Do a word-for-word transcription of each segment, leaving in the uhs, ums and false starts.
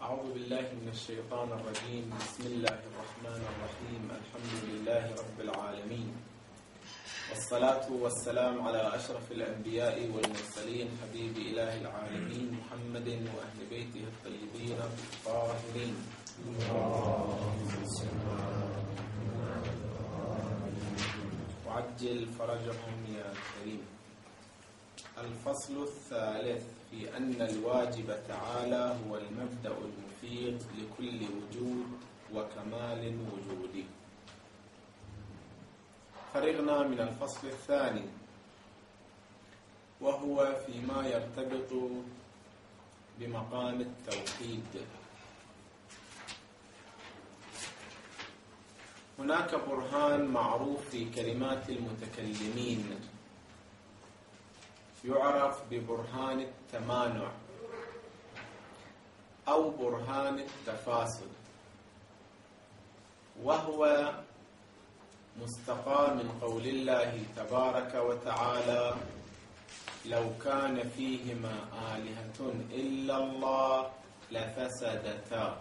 أعوذ بالله من الشيطان الرجيم. بسم الله الرحمن الرحيم. الحمد لله رب العالمين، والصلاة والسلام على أشرف الأنبياء والمرسلين، حبيب إله العالمين محمد وأهل بيته الطيبين الطاهرين. وعجل فرجهم يا كريم. الفصل الثالث في أن الواجب تعالى هو المبدأ المفيد لكل وجود وكمال وجودي. فرغنا من الفصل الثاني وهو فيما يرتبط بمقام التوحيد. هناك برهان معروف في كلمات المتكلمين يعرف ببرهان التمانع أو برهان التفاسد، وهو مستقى من قول الله تبارك وتعالى: لو كان فيهما آلهة إلا الله لفسدتا.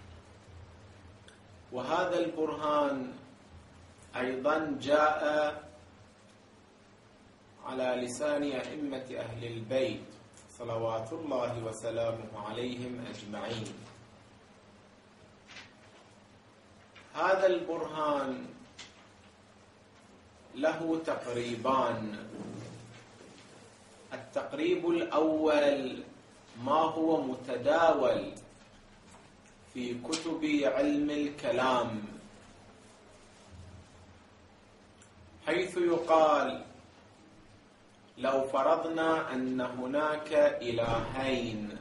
وهذا البرهان أيضا جاء على لسان أئمة أهل البيت صلوات الله وسلامه عليهم أجمعين. هذا البرهان له تقريبان. التقريب الأول ما هو متداول في كتب علم الكلام، حيث يقال: لو فرضنا أن هناك إلهين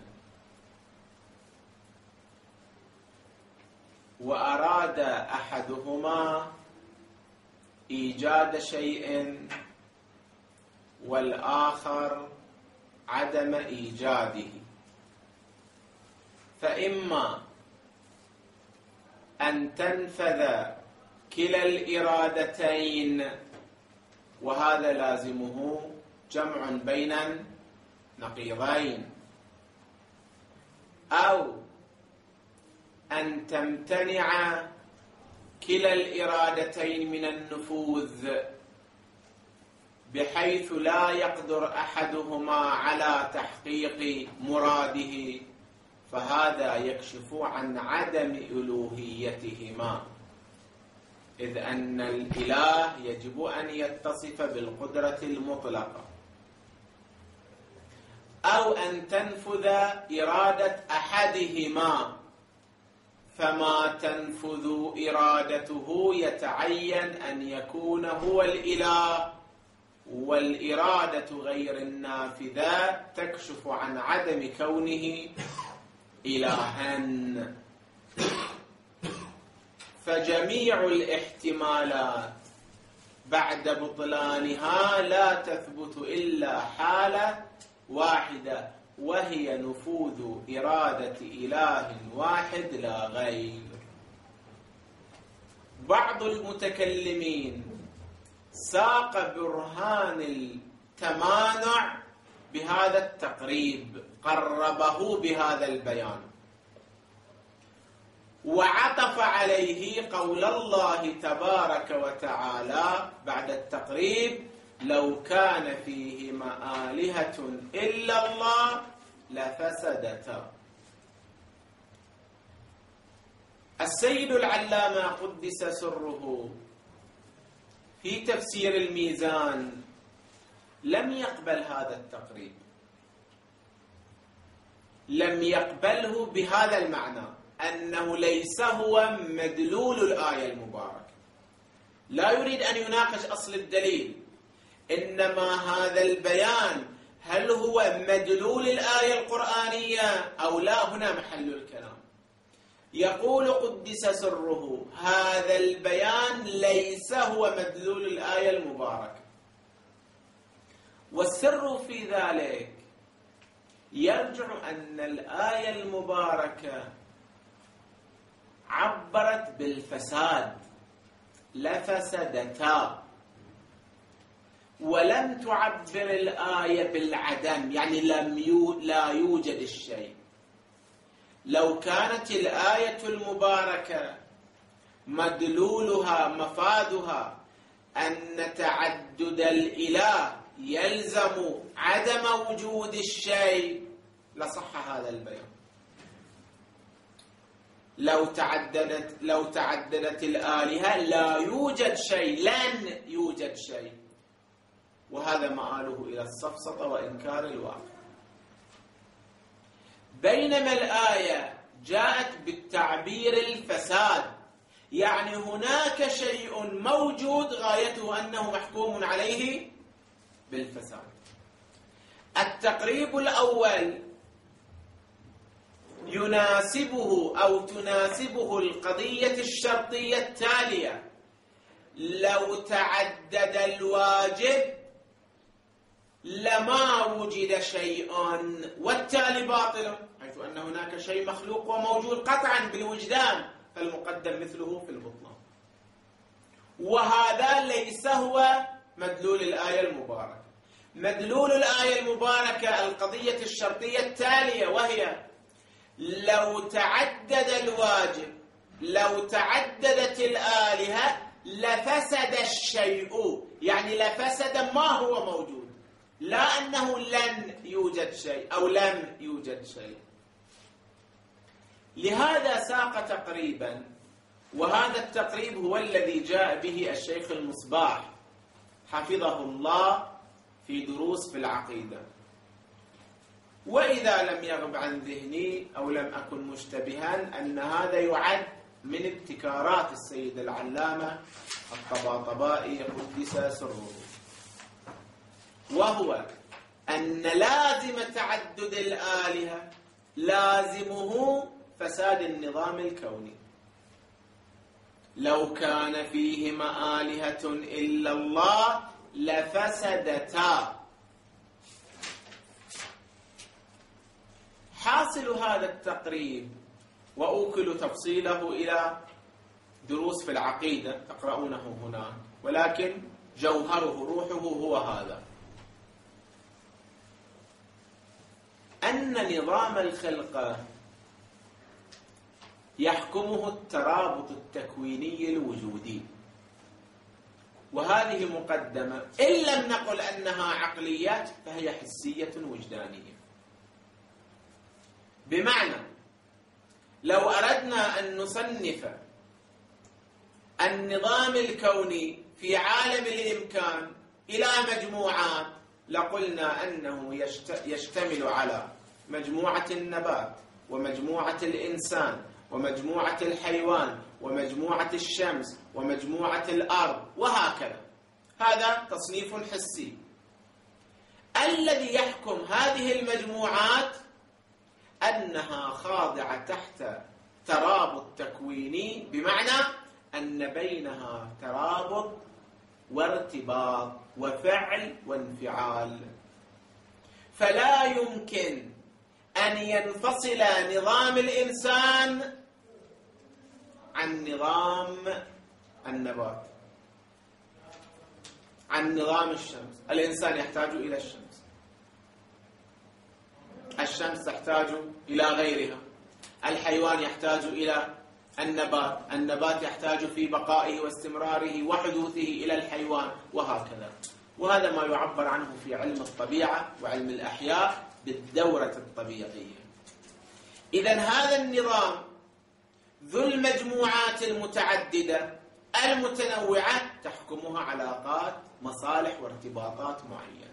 وأراد أحدهما إيجاد شيء والآخر عدم إيجاده، فإما أن تنفذ كلا الإرادتين، وهذا لازمه جمع بين نقيضين، أو أن تمتنع كلا الإرادتين من النفوذ، بحيث لا يقدر أحدهما على تحقيق مراده، فهذا يكشف عن عدم ألوهيتهما، إذ أن الإله يجب أن يتصف بالقدرة المطلقة. أو أن تنفذ إرادة أحدهما، فما تنفذ إرادته يتعين أن يكون هو الإله، والإرادة غير النافذة تكشف عن عدم كونه إلها. فجميع الاحتمالات بعد بطلانها لا تثبت إلا حالة واحدة، وهي نفوذ إرادة إله واحد لا غير. بعض المتكلمين ساق برهان التمانع بهذا التقريب، قربه بهذا البيان، وعطف عليه قول الله تبارك وتعالى بعد التقريب: لو كان فيهما آلهة إلا الله لفسدتا. السيد العلامة قدس سره في تفسير الميزان لم يقبل هذا التقريب، لم يقبله بهذا المعنى، أنه ليس هو مدلول الآية المباركة. لا يريد أن يناقش أصل الدليل، إنما هذا البيان هل هو مدلول الآية القرآنية أو لا، هنا محل الكلام. يقول قدس سره: هذا البيان ليس هو مدلول الآية المباركة. والسر في ذلك يرجع أن الآية المباركة عبرت بالفساد لفسدتا، ولم تعبر الآية بالعدم، يعني لم يو لا يوجد الشيء. لو كانت الآية المباركة مدلولها مفادها أن تعدد الإله يلزم عدم وجود الشيء لصح هذا البيان. لو تعددت لو تعددت الآلهة لا يوجد شيء، لن يوجد شيء، وهذا مآله إلى السفسطة وإنكار الواقع. بينما الآية جاءت بالتعبير الفساد، يعني هناك شيء موجود غايته أنه محكوم عليه بالفساد. التقريب الأول يناسبه أو تناسبه القضية الشرطية التالية: لو تعدد الواجب لما وجد شيء والتالي باطل، حيث أن هناك شيء مخلوق وموجود قطعا بالوجدان، فالمقدم مثله في البطلان. وهذا ليس هو مدلول الآية المباركة. مدلول الآية المباركة القضية الشرطية التالية، وهي لو تعدد الواجب، لو تعددت الآلهة لفسد الشيء، يعني لفسد ما هو موجود، لا أنه لن يوجد شيء أو لم يوجد شيء. لهذا ساق تقريبا، وهذا التقريب هو الذي جاء به الشيخ المصباح حفظه الله في دروس في العقيدة. وإذا لم يغب عن ذهني أو لم أكن مشتبها أن هذا يعد من ابتكارات السيد العلامة الطباطبائي قدس سره، وهو أن لازم تعدد الآلهة لازمه فساد النظام الكوني. لو كان فيهما آلهة إلا الله لفسدتا. حاصل هذا التقريب، وأوكل تفصيله إلى دروس في العقيدة تقرؤونه هناك، ولكن جوهره روحه هو هذا: أن نظام الخلقة يحكمه الترابط التكويني الوجودي، وهذه مقدمة إن لم نقل أنها عقليات فهي حسية وجدانية. بمعنى لو أردنا أن نصنف النظام الكوني في عالم الإمكان إلى مجموعات لقلنا أنه يشتمل على مجموعة النبات ومجموعة الإنسان ومجموعة الحيوان ومجموعة الشمس ومجموعة الأرض وهكذا. هذا تصنيف حسي. الذي يحكم هذه المجموعات أنها خاضعة تحت ترابط تكويني، بمعنى أن بينها ترابط وارتباط وفعل وانفعال، فلا يمكن أن ينفصل نظام الإنسان عن نظام النبات، عن نظام الشمس. الإنسان يحتاج إلى الشمس، الشمس تحتاج إلى غيرها، الحيوان يحتاج إلى النبات، النبات يحتاج في بقائه واستمراره وحدوثه إلى الحيوان، وهكذا. وهذا ما يعبر عنه في علم الطبيعة وعلم الأحياء بالدورة الطبيعية. إذن هذا النظام ذو المجموعات المتعددة المتنوعة تحكمها علاقات مصالح وارتباطات معينة،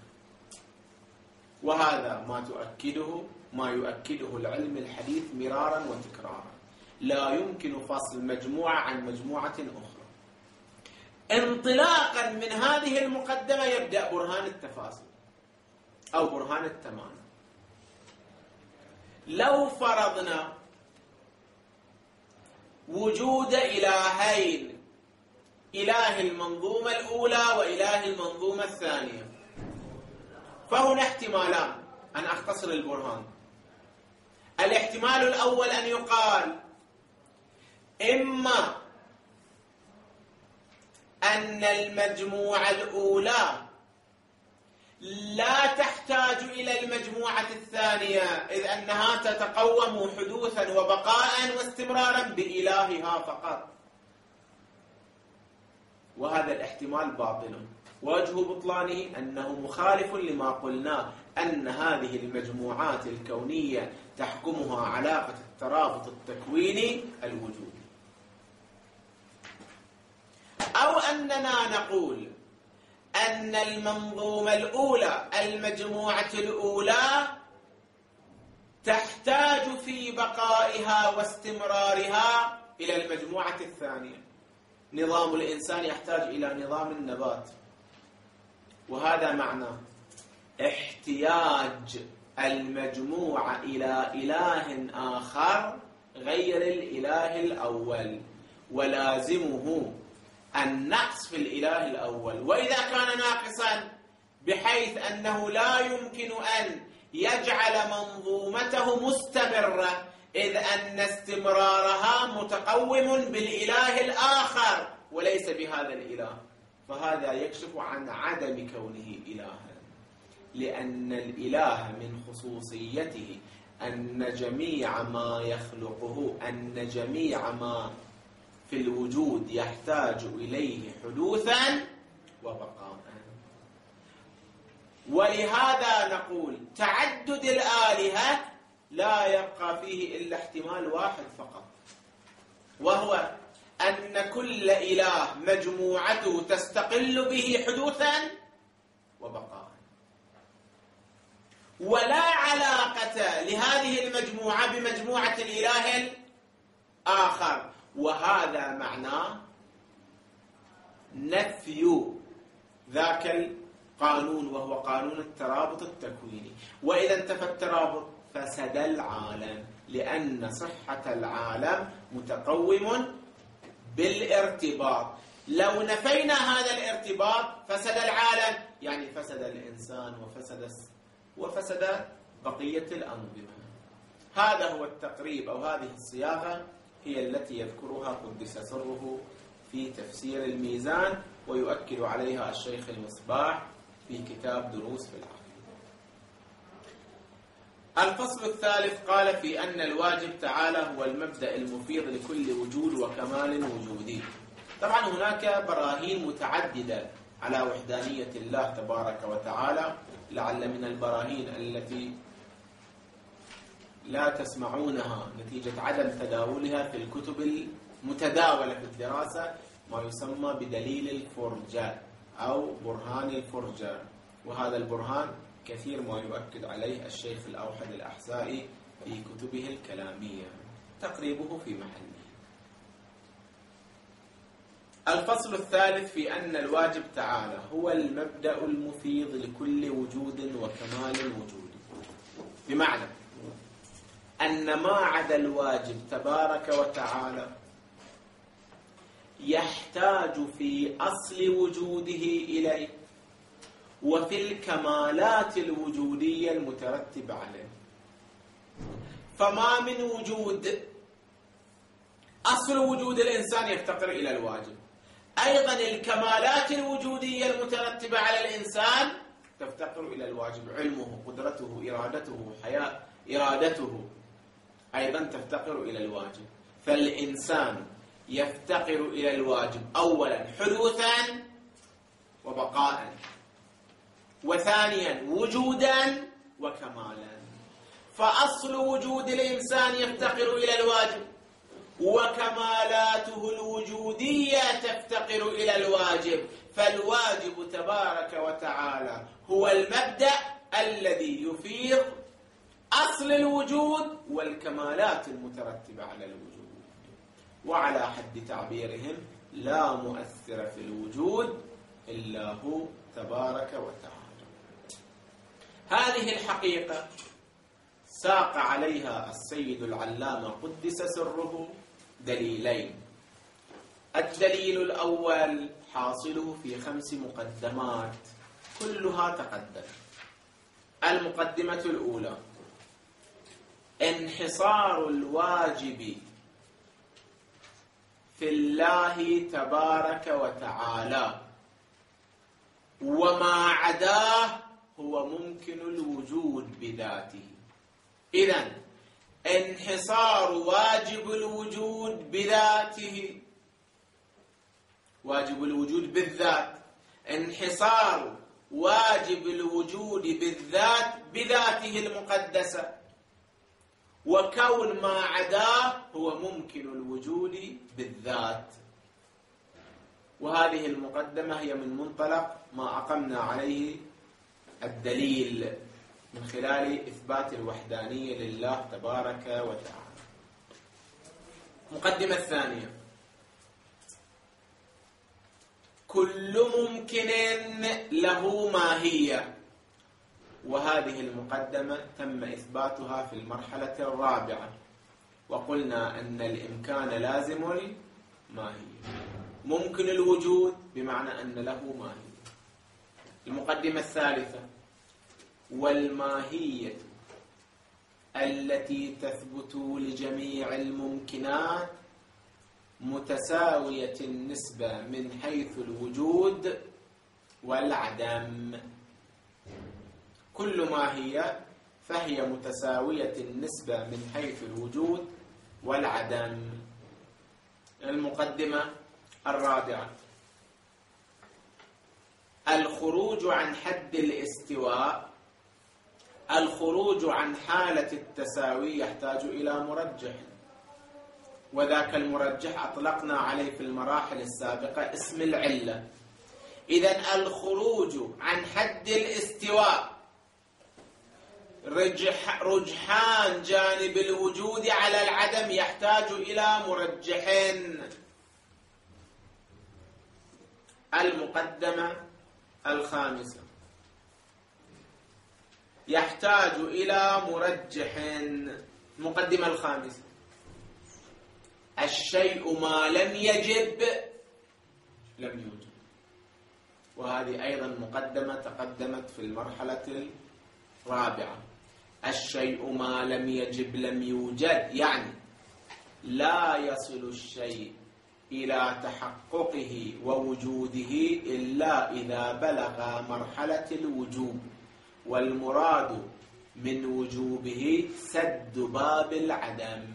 وهذا ما تؤكده ما يؤكده العلم الحديث مرارا وتكرارا. لا يمكن فصل مجموعة عن مجموعة أخرى. انطلاقا من هذه المقدمة يبدأ برهان التفاصيل أو برهان التمام. لو فرضنا وجود إلهين، إله المنظومة الأولى وإله المنظومة الثانية، فهنا احتمالان. أن أختصر البرهان. الاحتمال الأول أن يقال إما أن المجموعة الأولى لا تحتاج إلى المجموعة الثانية، إذ أنها تتقوم حدوثا وبقاء واستمرارا بإلهها فقط، وهذا الاحتمال باطل. وجه بطلانه أنه مخالف لما قلنا أن هذه المجموعات الكونية تحكمها علاقة الترابط التكويني الوجودي. أو أننا نقول أن المنظومة الأولى، المجموعة الأولى، تحتاج في بقائها واستمرارها إلى المجموعة الثانية. نظام الإنسان يحتاج إلى نظام النبات، وهذا معنى احتياج المجموعة إلى إله آخر غير الإله الأول، ولازمه النقص في الإله الأول. وإذا كان ناقصا بحيث أنه لا يمكن أن يجعل منظومته مستمرة، إذ أن استمرارها متقوم بالإله الآخر وليس بهذا الإله، فهذا يكشف عن عدم كونه إلها، لأن الإله من خصوصيته أن جميع ما يخلقه، أن جميع ما في الوجود يحتاج إليه حدوثا وبقاء. ولهذا نقول تعدد الآلهة لا يبقى فيه إلا احتمال واحد فقط، وهو أن كل إله مجموعته تستقل به حدوثا وبقاء، ولا علاقة لهذه المجموعة بمجموعة الإله الآخر. وهذا معناه نفي ذاك القانون، وهو قانون الترابط التكويني. وإذا انتفى الترابط فسد العالم، لأن صحة العالم متقوم بالارتباط. لو نفينا هذا الارتباط فسد العالم، يعني فسد الإنسان وفسد وفسد بقية الأنظمة. هذا هو التقريب، أو هذه الصياغة هي التي يذكرها قدس سره في تفسير الميزان، ويؤكد عليها الشيخ المصباح في كتاب دروس في العقيدة. الفصل الثالث قال في أن الواجب تعالى هو المبدأ المفيض لكل وجود وكمال وجودي. طبعا هناك براهين متعددة على وحدانية الله تبارك وتعالى، لعل من البراهين التي لا تسمعونها نتيجة عدم تداولها في الكتب المتداولة في الدراسة ما يسمى بدليل الفرجة أو برهان الفرجة، وهذا البرهان كثير ما يؤكد عليه الشيخ الأوحد الأحسائي في كتبه الكلامية، تقريبه في محله. الفصل الثالث في أن الواجب تعالى هو المبدأ المفيض لكل وجود وكمال وجود، بمعنى أن ما عدا الواجب تبارك وتعالى يحتاج في أصل وجوده إليه وفي الكمالات الوجودية المترتبة عليه. فما من وجود أصل وجود الإنسان يفتقر إلى الواجب، أيضا الكمالات الوجودية المترتبة على الإنسان تفتقر إلى الواجب. علمه، قدرته، إرادته، حياة إرادته أيضا تفتقر إلى الواجب. فالإنسان يفتقر إلى الواجب أولا حدوثا وبقاء، وثانيا وجودا وكمالا. فأصل وجود الإنسان يفتقر إلى الواجب، وكمالاته الوجودية تفتقر إلى الواجب. فالواجب تبارك وتعالى هو المبدأ الذي يفيض أصل الوجود والكمالات المترتبة على الوجود. وعلى حد تعبيرهم لا مؤثر في الوجود إلا هو تبارك وتعالى. هذه الحقيقة ساق عليها السيد العلامة قدس سره دليلين. الدليل الأول حاصله في خمس مقدمات كلها تقدم. المقدمة الأولى انحصار الواجب في الله تبارك وتعالى، وما عداه هو ممكن الوجود بذاته. إذن انحصار واجب الوجود بذاته، واجب الوجود بالذات، انحصار واجب الوجود بالذات بذاته المقدسة، وكون ما عداه هو ممكن الوجود بالذات. وهذه المقدمة هي من منطلق ما أقمنا عليه الدليل من خلال إثبات الوحدانية لله تبارك وتعالى. المقدمة الثانية: كل ممكن له ماهية. وهذه المقدمة تم إثباتها في المرحلة الرابعة، وقلنا أن الإمكان لازم الماهية، ممكن الوجود بمعنى أن له ماهية. المقدمة الثالثة: والماهية التي تثبت لجميع الممكنات متساوية النسبة من حيث الوجود والعدم. كل ماهية فهي متساوية النسبة من حيث الوجود والعدم. المقدمة الرابعة: الخروج عن حد الاستواء، الخروج عن حالة التساوي يحتاج إلى مرجح، وذاك المرجح أطلقنا عليه في المراحل السابقة اسم العلة. إذن الخروج عن حد الاستواء رجح رجحان جانب الوجود على العدم يحتاج إلى مرجحين. المقدمة الخامسة: يحتاج إلى مرجحين. المقدمة الخامسة: الشيء ما لم يجب لم يوجد. وهذه أيضا مقدمة تقدمت في المرحلة الرابعة. الشيء ما لم يجب لم يوجد، يعني لا يصل الشيء إلى تحققه ووجوده إلا إذا بلغ مرحلة الوجوب، والمراد من وجوبه سد باب العدم.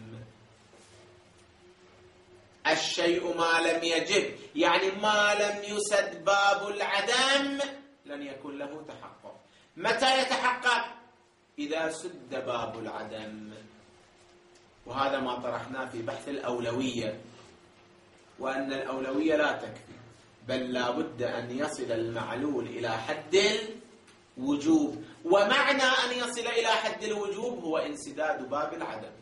الشيء ما لم يجب يعني ما لم يسد باب العدم لن يكون له تحقق. متى يتحقق؟ إذا سد باب العدم. وهذا ما طرحناه في بحث الأولوية، وأن الأولوية لا تكفي، بل لا بد أن يصل المعلول إلى حد الوجوب. ومعنى أن يصل إلى حد الوجوب هو انسداد باب العدم.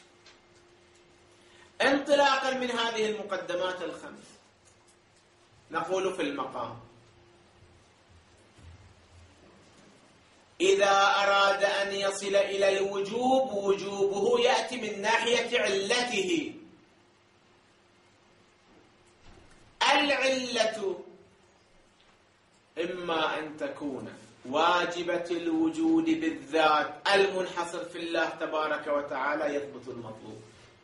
انطلاقا من هذه المقدمات الخمس نقول في المقام: إذا أراد أن يصل إلى الوجوب وجوبه يأتي من ناحية علته. العلة إما أن تكون واجبة الوجود بالذات المنحصر في الله تبارك وتعالى يثبت المطلوب،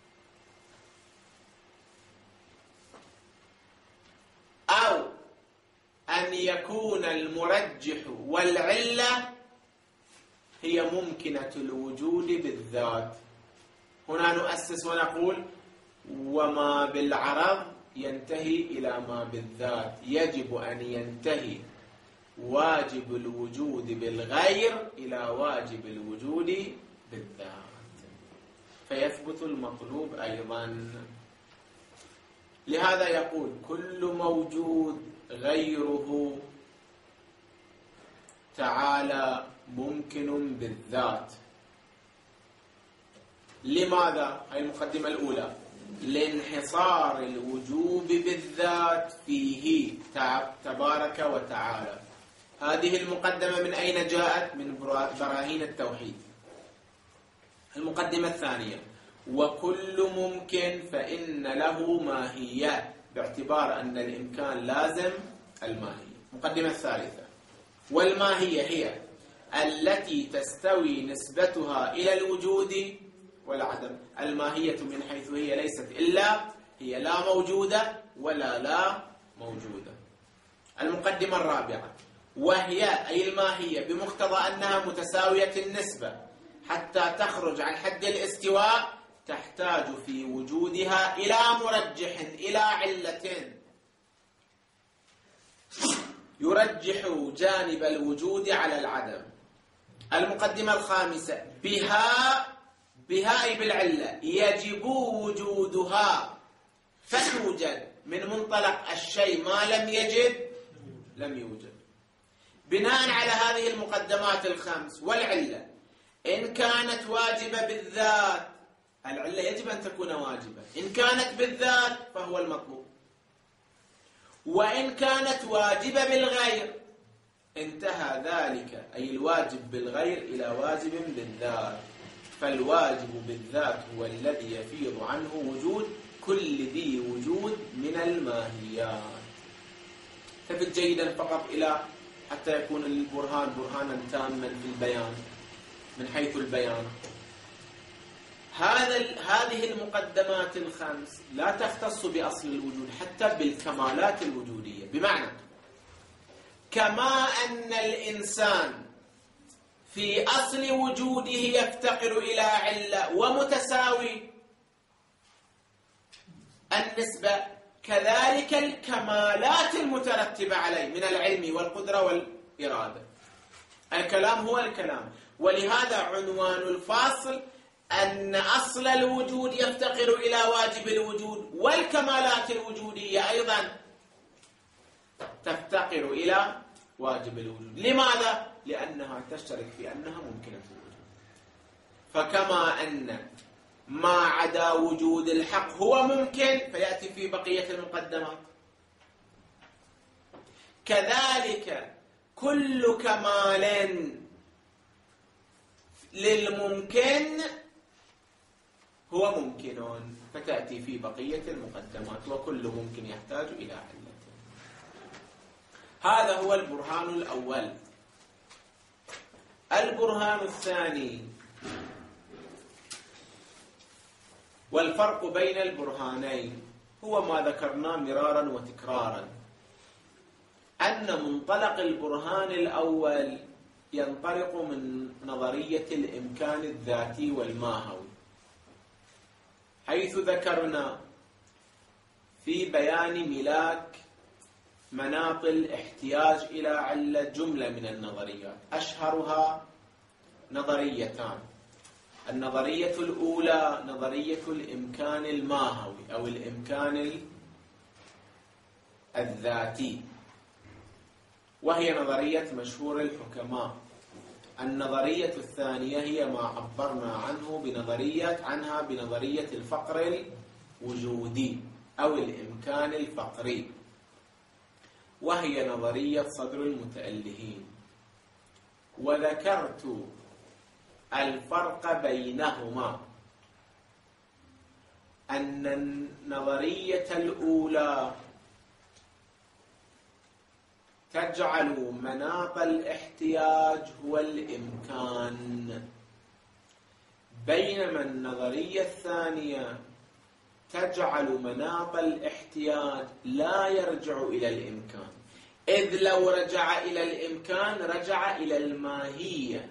أو أن يكون المرجح والعلة هي ممكنة الوجود بالذات. هنا نؤسس ونقول: وما بالعرض ينتهي إلى ما بالذات، يجب أن ينتهي واجب الوجود بالغير إلى واجب الوجود بالذات، فيثبت المطلوب أيضا. لهذا يقول: كل موجود غيره تعالى ممكن بالذات. لماذا؟ هذه المقدمة الأولى: لانحصار الوجوب بالذات فيه تبارك وتعالى. هذه المقدمة من أين جاءت؟ من براهين التوحيد. المقدمة الثانية: وكل ممكن فإن له ماهية، باعتبار أن الإمكان لازم الماهية. المقدمة الثالثة: والماهية هي التي تستوي نسبتها إلى الوجود والعدم. الماهية من حيث هي ليست إلا هي لا موجودة ولا لا موجودة. المقدمة الرابعة: وهي أي الماهية بمقتضى أنها متساوية النسبة حتى تخرج عن حد الاستواء تحتاج في وجودها إلى مرجح، إلى علة يرجح جانب الوجود على العدم. المقدمة الخامسة بها بها أي بالعلة يجب وجودها فتوجد من منطلق الشيء، ما لم يجد لم يوجد. بناء على هذه المقدمات الخمس والعلة إن كانت واجبة بالذات، العلة يجب أن تكون واجبة، إن كانت بالذات فهو المطلوب، وإن كانت واجبة بالغير انتهى ذلك أي الواجب بالغير إلى واجب بالذات. فالواجب بالذات هو الذي يفيض عنه وجود كل ذي وجود من الماهيات. التفت جيدا فقط إلى حتى يكون البرهان برهانا تاما في البيان من حيث البيان. هذا هذه المقدمات الخمس لا تختص بأصل الوجود، حتى بالكمالات الوجودية، بمعنى كما أن الإنسان في أصل وجوده يفتقر إلى علة ومتساوي النسبة، كذلك الكمالات المترتبة عليه من العلم والقدرة والإرادة. الكلام هو الكلام، ولهذا عنوان الفاصل أن أصل الوجود يفتقر إلى واجب الوجود، والكمالات الوجودية أيضا تفتقر إلى واجب الوجود. لماذا؟ لأنها تشترك في أنها ممكنة الوجود. فكما أن ما عدا وجود الحق هو ممكن فيأتي في بقية المقدمات، كذلك كل كمال للممكن هو ممكن فتأتي في بقية المقدمات، وكل ممكن يحتاج إلى علة. هذا هو البرهان الأول. البرهان الثاني، والفرق بين البرهانين هو ما ذكرناه مرارا وتكرارا، أن منطلق البرهان الأول ينطلق من نظرية الإمكان الذاتي والماهوي، حيث ذكرنا في بيان ملاك مناط الاحتياج إلى علة جملة من النظريات، أشهرها نظريتان. النظرية الأولى نظرية الإمكان الماهوي أو الإمكان الذاتي، وهي نظرية مشهور الحكماء. النظرية الثانية هي ما عبرنا عنه بنظرية عنها بنظرية الفقر الوجودي أو الإمكان الفقري، وهي نظرية صدر المتألهين. وذكرت الفرق بينهما، أن النظرية الأولى تجعل مناط الاحتياج هو الإمكان، بينما النظرية الثانية تجعل مناط الاحتياج لا يرجع إلى الإمكان، إذ لو رجع إلى الإمكان رجع إلى الماهية،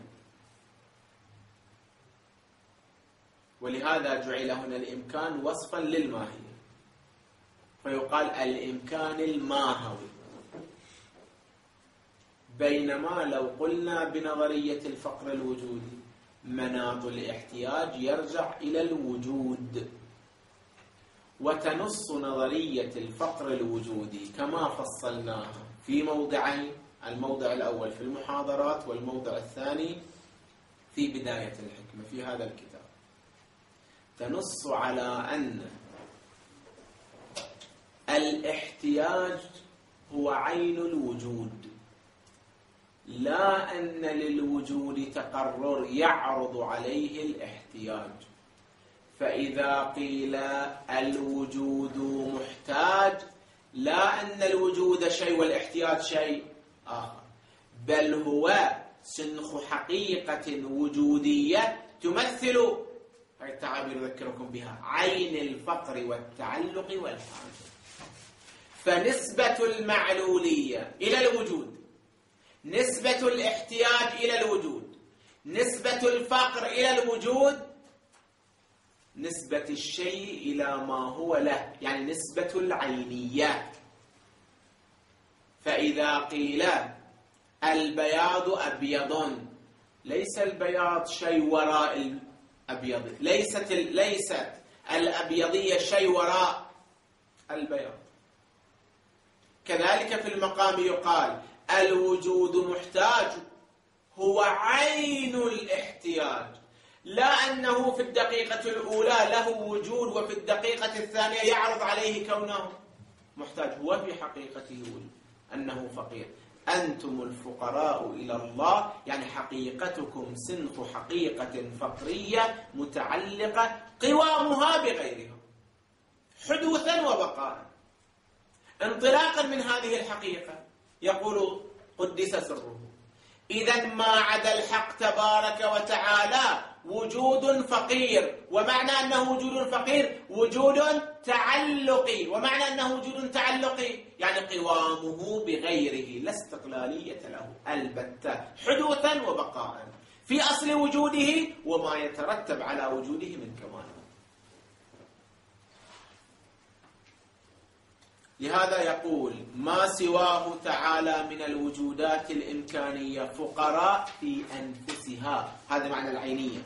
ولهذا جعل هنا الإمكان وصفا للماهية، فيقال الإمكان الماهوي. بينما لو قلنا بنظرية الفقر الوجودي مناط الاحتياج يرجع إلى الوجود. وتنص نظرية الفقر الوجودي كما فصلناها في موضعين، الموضع الأول في المحاضرات والموضع الثاني في بداية الحكمة في هذا الكتاب، تنص على أن الاحتياج هو عين الوجود، لا أن للوجود تقرر يعرض عليه الاحتياج. فإذا قيل الوجود محتاج، لا أن الوجود شيء والاحتياج شيء آخر، بل هو سنخ حقيقة وجودية تمثل، هذه التعابير أذكركم بها، عين الفقر والتعلق والحاجة. فنسبة المعلولية إلى الوجود نسبة الاحتياج إلى الوجود، نسبة الفقر إلى الوجود، نسبة الشيء إلى ما هو له، يعني نسبة العينيات. فإذا قيل البياض أبيض، ليس البياض شيء وراء الأبيض، ليست ليست الأبيضية شيء وراء البياض. كذلك في المقام يقال الوجود محتاج، هو عين الاحتياج، لا أنه في الدقيقة الأولى له وجود وفي الدقيقة الثانية يعرض عليه كونه محتاج. هو في حقيقته أنه فقير. أنتم الفقراء إلى الله، يعني حقيقتكم صنف حقيقة فقرية متعلقة قوامها بغيرها حدوثا وبقاء. انطلاقا من هذه الحقيقة يقول قدس سره: إذا ما عدا الحق تبارك وتعالى وجود فقير، ومعنى أنه وجود فقير وجود تعلقي، ومعنى أنه وجود تعلقي يعني قوامه بغيره، لا استقلالية له البتة، حدوثا وبقاء في أصل وجوده وما يترتب على وجوده من كماله. لهذا يقول: ما سواه تعالى من الوجودات الإمكانية فقراء في أنفسها، هذا معنى العينية،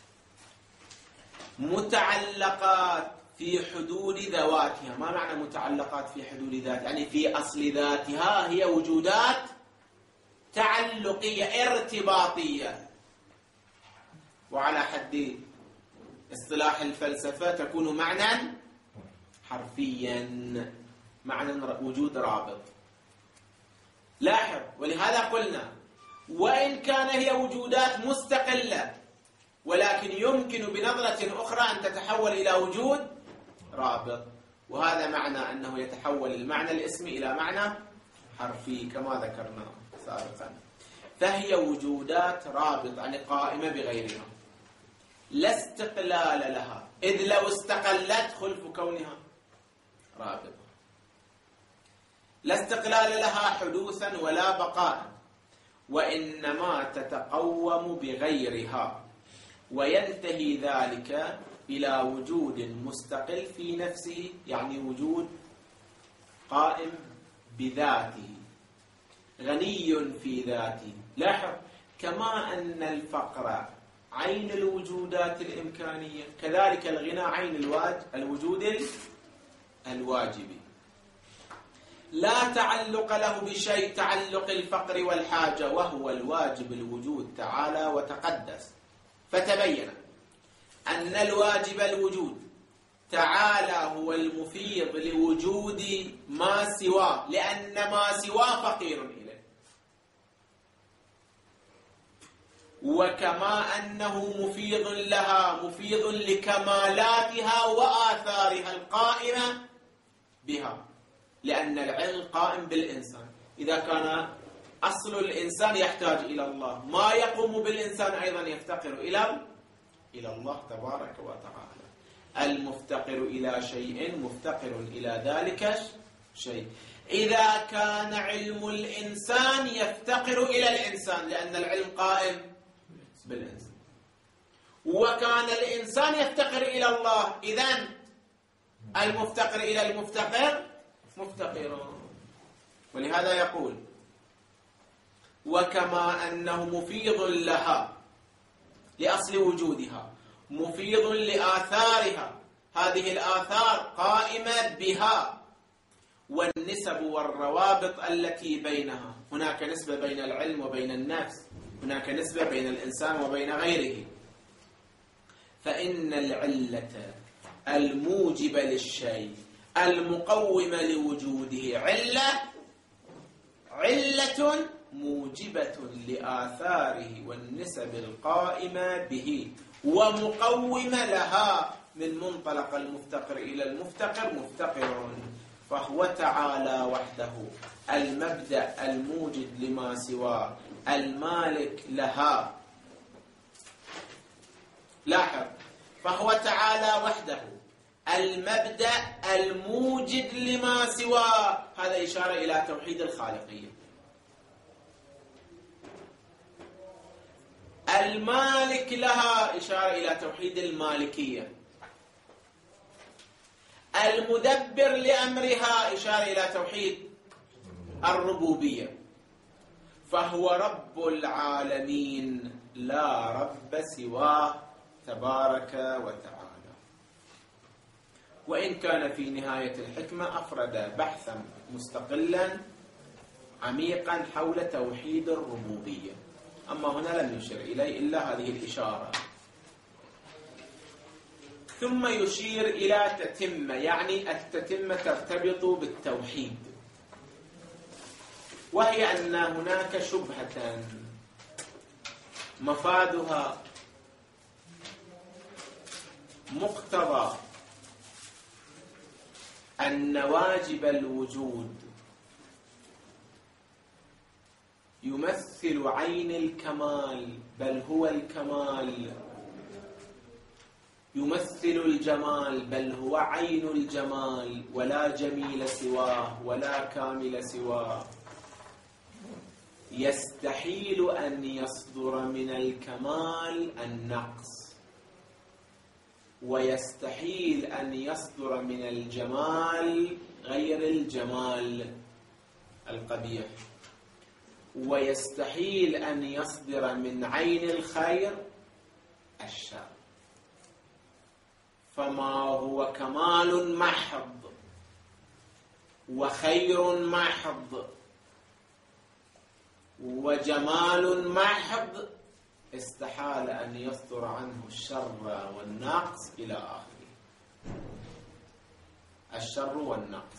متعلقات في حدود ذواتها. ما معنى متعلقات في حدود ذات؟ يعني في أصل ذاتها هي وجودات تعلقية ارتباطية، وعلى حد اصطلاح الفلسفة تكون معنى حرفيا، معنى وجود رابط. لاحظ، ولهذا قلنا وإن كان هي وجودات مستقلة، ولكن يمكن بنظرة أخرى أن تتحول إلى وجود رابط، وهذا معنى أنه يتحول المعنى الاسمي إلى معنى حرفي كما ذكرنا سابقا. فهي وجودات رابط، يعني قائمة بغيرها، لا استقلال لها، إذ لو استقلت خلف كونها رابطة. لا استقلال لها حدوثا ولا بقاء، وإنما تتقوم بغيرها، وينتهي ذلك إلى وجود مستقل في نفسه، يعني وجود قائم بذاته غني في ذاته. لاحظ، كما أن الفقر عين الوجودات الإمكانية، كذلك الغنى عين الواج الوجود الواجبي. لا تعلق له بشيء تعلق الفقر والحاجة، وهو الواجب الوجود تعالى وتقدس. فتبين أن الواجب الوجود تعالى هو المفيض لوجود ما سواه، لأن ما سواه فقير إليه. وكما أنه مفيض لها، مفيض لكمالاتها وآثارها القائمة بها، لأن العلم قائم بالإنسان. إذا كان أصل الإنسان يحتاج إلى الله، ما يقوم بالإنسان أيضا يفتقر إلى إلى الله تبارك وتعالى. المفتقر إلى شيء مفتقر إلى ذلك شيء. إذا كان علم الإنسان يفتقر إلى الإنسان، لأن العلم قائم بالإنسان. وكان الإنسان يفتقر إلى الله، إذن المفتقر إلى المفتقر مفتقر. ولهذا يقول: وكما أنه مفيض لها لأصل وجودها، مفيض لآثارها، هذه الآثار قائمة بها، والنسب والروابط التي بينها. هناك نسبة بين العلم وبين النفس، هناك نسبة بين الإنسان وبين غيره. فإن العلة الموجبة للشيء المقومة لوجوده علة علة موجبة لآثاره والنسب القائمة به، ومقومة لها. من منطلق المفتقر إلى المفتقر مفتقر، فهو تعالى وحده المبدأ الموجد لما سواه، المالك لها. لاحظ، فهو تعالى وحده المبدأ الموجد لما سواه، هذا إشارة إلى توحيد الخالقية. المالك لها إشارة إلى توحيد المالكية، المدبر لأمرها إشارة إلى توحيد الربوبية. فهو رب العالمين لا رب سواه تبارك وتعالى. وإن كان في نهاية الحكمة أفرد بحثا مستقلا عميقا حول توحيد الربوبية، أما هنا لم يشر إليه إلا هذه الإشارة. ثم يشير إلى تتمة، يعني التتمة ترتبط بالتوحيد، وهي أن هناك شبهة مفادها مقتضى أن واجب الوجود يمثل عين الكمال، بل هو الكمال، يمثل الجمال بل هو عين الجمال، ولا جميل سواه ولا كامل سواه. يستحيل أن يصدر من الكمال النقص، ويستحيل أن يصدر من الجمال غير الجمال القبيح، ويستحيل أن يصدر من عين الخير الشر. فما هو كمال محض وخير محض وجمال محض استحال أن يصدر عنه الشر والنقص إلى آخره. الشر والنقص،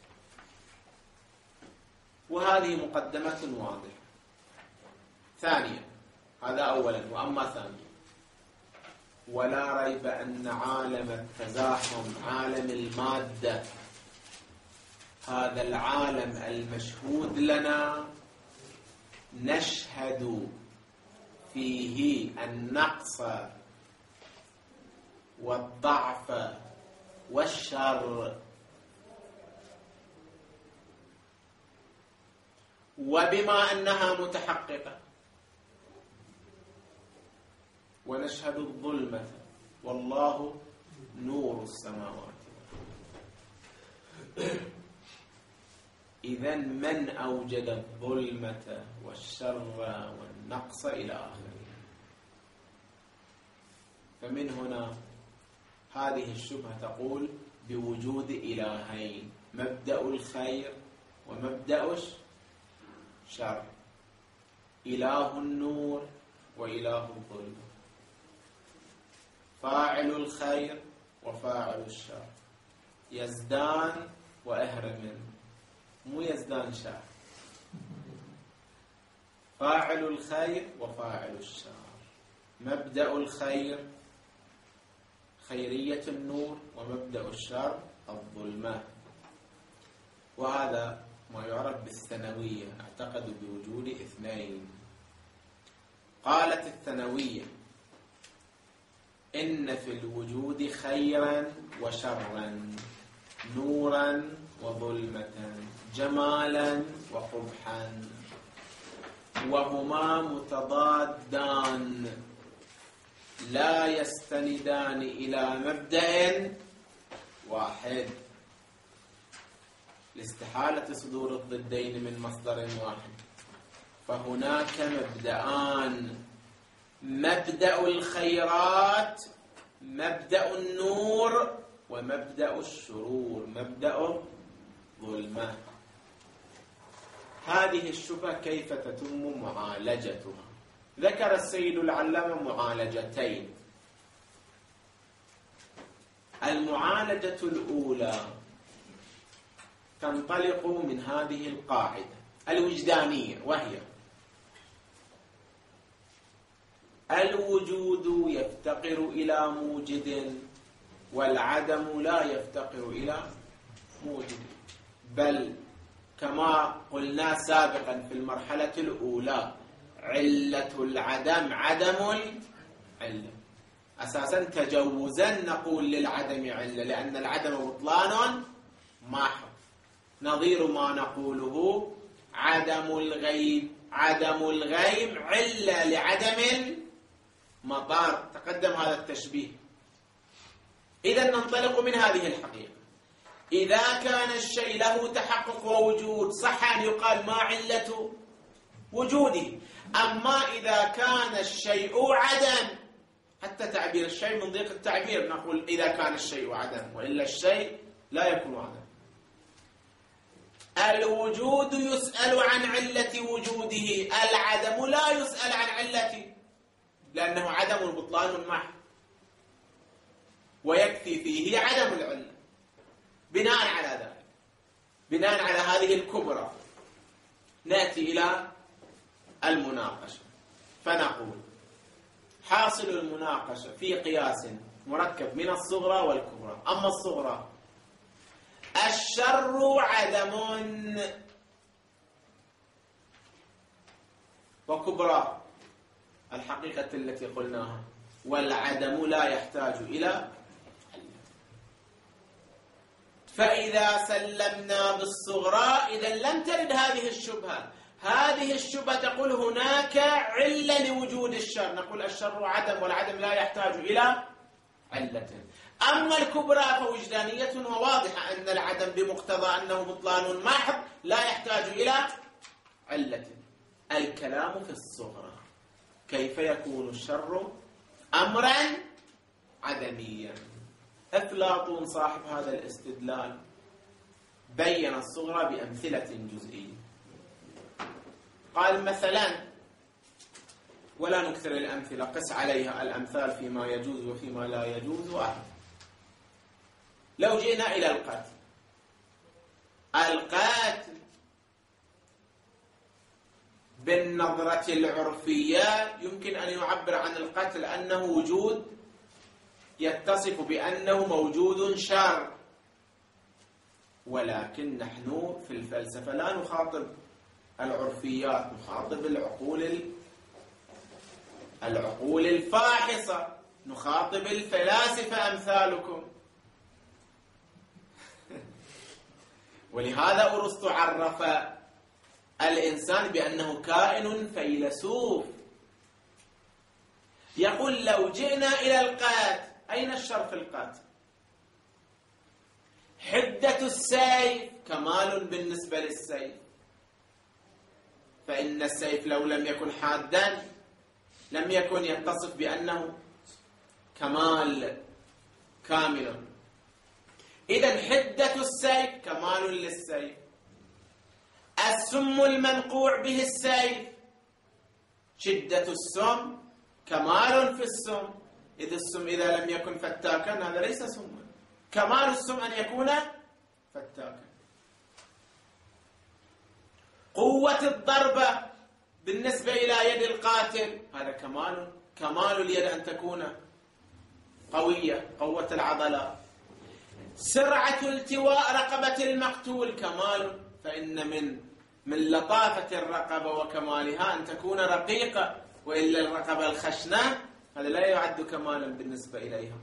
وهذه مقدمة واضحة. ثانيا، هذا أولا. وأما ثانيا، ولا ريب أن عالم التزاحم، عالم المادة، هذا العالم المشهود لنا نشهد فيه النقص والضعف والشر، وبما أنها متحققة، ونشهد الظلمة والله نور السماوات. إذن من أوجد الظلمة والشر والنقص إلى آخره؟ فمن هنا هذه الشبهة تقول بوجود إلهين، مبدأ الخير ومبدأ الشر، إله النور وإله الظلمة، فاعل الخير وفاعل الشر، يزدان وأهرمن، مو يزدان شر، فاعل الخير وفاعل الشر، مبدأ الخير خيرية النور، ومبدأ الشر الظلمة. وهذا ما يعرف بالثانوية، اعتقد بوجود اثنين. قالت الثانوية إن في الوجود خيرا وشرا، نورا وظلمة، جمالا وقبحا، وهما متضادان لا يستندان إلى مبدأ واحد، لاستحالة صدور الضدين من مصدر واحد. فهناك مبدأان، مبدأ الخيرات، مبدأ النور، ومبدأ الشرور، مبدأ الظلمة. هذه الشبهة كيف تتم معالجتها؟ ذكر السيد العلامة معالجتين. المعالجة الأولى تنطلق من هذه القاعدة الوجدانية، وهي الوجود يفتقر إلى موجد، والعدم لا يفتقر إلى موجد، بل كما قلنا سابقا في المرحلة الأولى علة العدم عدم العلة. أساسا تجوزا نقول للعدم علة، لأن العدم بطلان محض، نظير ما نقوله عدم الغيب، عدم الغيب علة لعدم مطار، تقدم هذا التشبيه. إذا ننطلق من هذه الحقيقة. إذا كان الشيء له تحقق ووجود صح أن يقال ما علة وجوده. أما إذا كان الشيء عدم، حتى تعبير الشيء من ضيق التعبير نقول إذا كان الشيء عدم، وإلا الشيء لا يكون عدم. الوجود يسأل عن علة وجوده، العدم لا يسأل عن علته، لأنه عدم بطلان محض، ويكفي فيه عدم العلة. بناء على ذلك، بناء على هذه الكبرى، نأتي إلى المناقشة فنقول: حاصل المناقشة في قياس مركب من الصغرى والكبرى. أما الصغرى: الشر عدم، وكبرى الحقيقة التي قلناها، والعدم لا يحتاج إلى. فإذا سلمنا بالصغرى إذا لم ترد هذه الشبهة. هذه الشبهة تقول هناك علة لوجود الشر، نقول الشر عدم والعدم لا يحتاج إلى علة. أما الكبرى فوجدانية وواضحة أن العدم بمقتضى أنه بطلان محض لا يحتاج إلى علة. الكلام في الصغرى: كيف يكون الشر أمرا عدميا؟ أفلاطون صاحب هذا الاستدلال بين الصغرى بأمثلة جزئية. قال مثلا، ولا نكثر الأمثلة، قس عليها الأمثال فيما يجوز وفيما لا يجوز واحد. لو جئنا إلى القتل، القتل بالنظرة العرفية يمكن أن يعبر عن القتل أنه وجود يتصف بأنه موجود شر، ولكن نحن في الفلسفة لا نخاطب العرفيات، نخاطب العقول العقول الفاحصة، نخاطب الفلاسفة أمثالكم. ولهذا أرسطو عرف الإنسان بأنه كائن فيلسوف. يقول: لو جئنا إلى القتل، أين الشر في القتل؟ حدة السيف كمال بالنسبة للسيف، فإن السيف لو لم يكن حادا لم يكن يتصف بأنه كمال كامل. إذن حدة السيف كمال للسيف. السم المنقوع به السيف، شدة السم كمال في السم، إذ السم إذا لم يكن فتاكا هذا ليس سما. كمال السم أن يكون فتاكا. قوة الضربة بالنسبة إلى يد القاتل هذا كمال، كمال اليد أن تكون قوية، قوة العضلات. سرعة التواء رقبة المقتول كمال، فإن من من لطافة الرقبة وكمالها أن تكون رقيقة، وإلا الرقبة الخشنة هذا لا يعد كمالا بالنسبة إليها.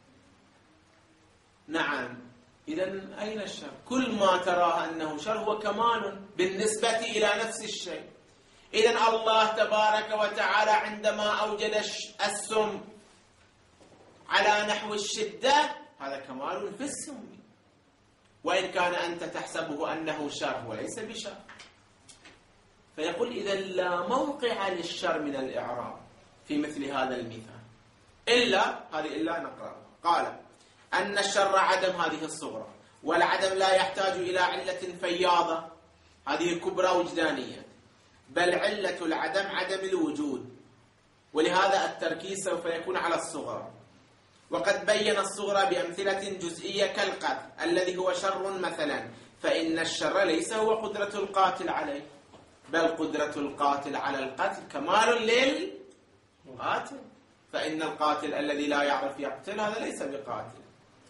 نعم، إذن أين الشر؟ كل ما تراه أنه شر هو كمال بالنسبة إلى نفس الشيء. إذن الله تبارك وتعالى عندما أوجد السم على نحو الشدة هذا كمال في السم، وإن كان أنت تحسبه أنه شر وليس بشر. فيقول إذا لا موقع للشر من الإعراب في مثل هذا المثال، إلا هذه إلا نقرأ. قال: أن الشر عدم، هذه الصغرى، والعدم لا يحتاج إلى علة فياضة، هذه كبرى وجدانية، بل علة العدم عدم الوجود، ولهذا التركيز سوف يكون على الصغرى. وقد بين الصغرى بأمثلة جزئية كالقتل الذي هو شر مثلا، فإن الشر ليس هو قدرة القاتل عليه، بل قدرة القاتل على القتل كمال للقاتل، فإن القاتل الذي لا يعرف يقتل هذا ليس بقاتل،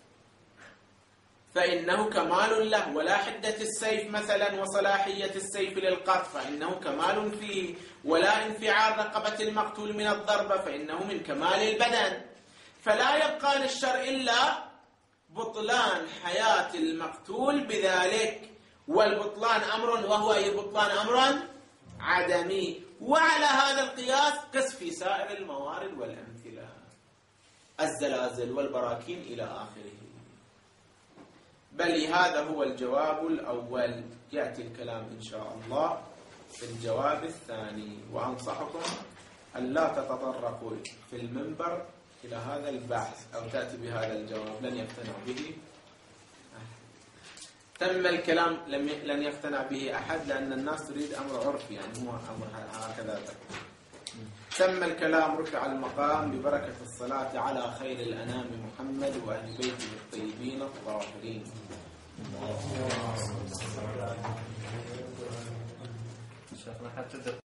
فإنه كمال له. ولا حدة السيف مثلا وصلاحية السيف للقتل، فإنه كمال فيه. ولا انفعال رقبة المقتول من الضربة، فإنه من كمال البدن. فلا يبقى للشر إلا بطلان حياة المقتول بذلك، والبطلان أمر، وهو أي بطلان أمر عدمي. وعلى هذا القياس قس في سائر الموارد والأمثلة. الزلازل والبراكين إلى آخره. بل هذا هو الجواب الأول. يأتي الكلام إن شاء الله في الجواب الثاني. وأنصحكم أن لا تتطرقوا في المنبر إلى هذا البحث أو تأتي بهذا الجواب، لن يقتنع به. تم الكلام لن يقتنع به أحد، لأن الناس تريد أمر عرفي، يعني هو أمر هكذا. تم الكلام، رفع المقام ببركة الصلاة على خير الأنام محمد وأهل بيته الطيبين الطاهرين. شيخنا حتى